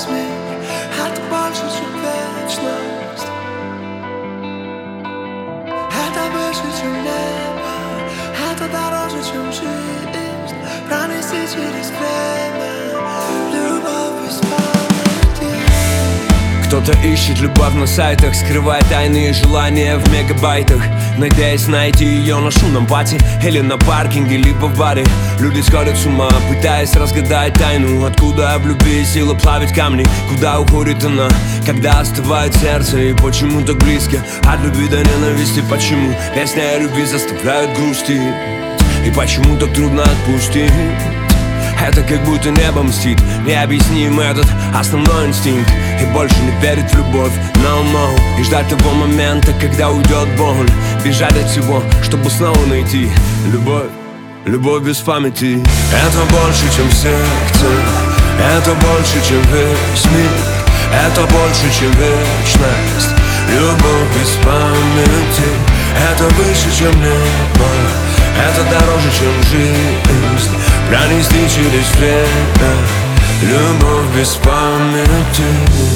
весь мир. Это больше, чем вечность. Это выше, чем небо. Это дороже, чем жизнь. Пронести через время. Любовь без памяти. Кто-то ищет любовь на сайтах, скрывая тайные желания в мегабайтах, надеясь найти ее на шумном пати или на паркинге, либо в баре. Люди сходят с ума, пытаясь разгадать тайну. Откуда в любви сила плавить камни? Куда уходит она, когда остывает сердце? И почему так близко от любви до ненависти? Почему песня о любви заставляет грустить? И почему так трудно отпустить? Это как будто небо мстит, необъясним этот основной инстинкт. И больше не верить в любовь, no. И ждать того момента, когда уйдет боль. Бежать от всего, чтобы снова найти любовь, любовь без памяти. Это больше, чем сердце, это больше, чем весь мир. Это больше, чем вечность, любовь без памяти. Это выше, чем небо, это дороже, чем жизнь. Пронести через время, любовь без памяти.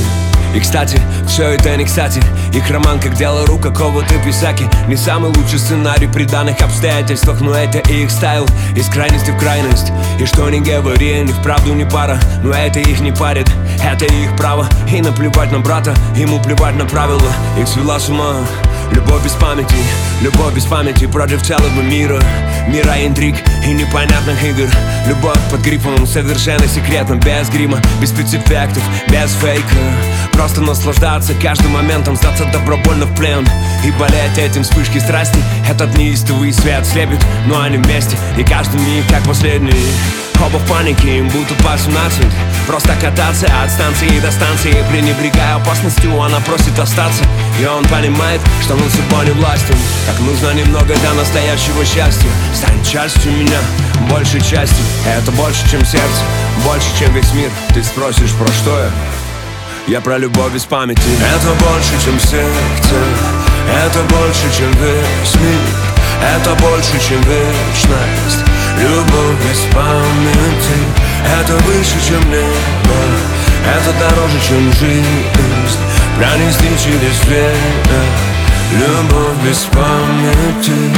И кстати, все это не кстати. Их роман как дело рук какого-то писаки. Не самый лучший сценарий при данных обстоятельствах, но это их стайл, из крайности в крайность. И что ни говори, они вправду не пара, но это их не парит, это их право. И наплевать на брата, ему плевать на правила. Их свела с ума любовь без памяти, любовь без памяти против целого мира. Мира интриг и непонятных игр. Любовь под грифом совершенно секретно, без грима, без спецэффектов, без фейка. Просто наслаждаться каждым моментом, сдаться добровольно в плен и болеть этим вспышки страсти. Этот неистовый свет слепит, но они вместе, и каждый миг как последний. Оба в панике, им будто по 17. Просто кататься от станции до станции, пренебрегая опасностью, она просит остаться. И он понимает, что над собой не властен. Как нужно немного для настоящего счастья. Станет частью меня, большей частью. Это больше, чем сердце, больше, чем весь мир. Ты спросишь, про что я? Я про любовь без памяти. Это больше, чем сердце, это больше, чем весь мир. Это больше, чем вечность, любовь без памяти. Это выше, чем небо, это дороже, чем жизнь. Пронести через время, любовь без памяти.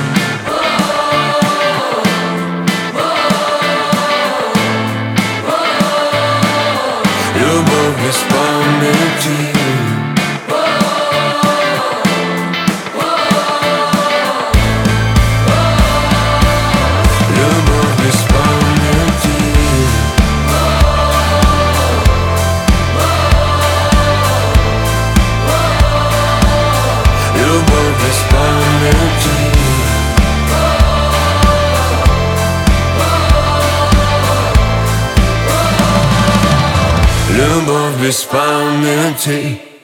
Любовь без памяти. Любовь без памяти. Любовь без памяти. Любовь без памяти.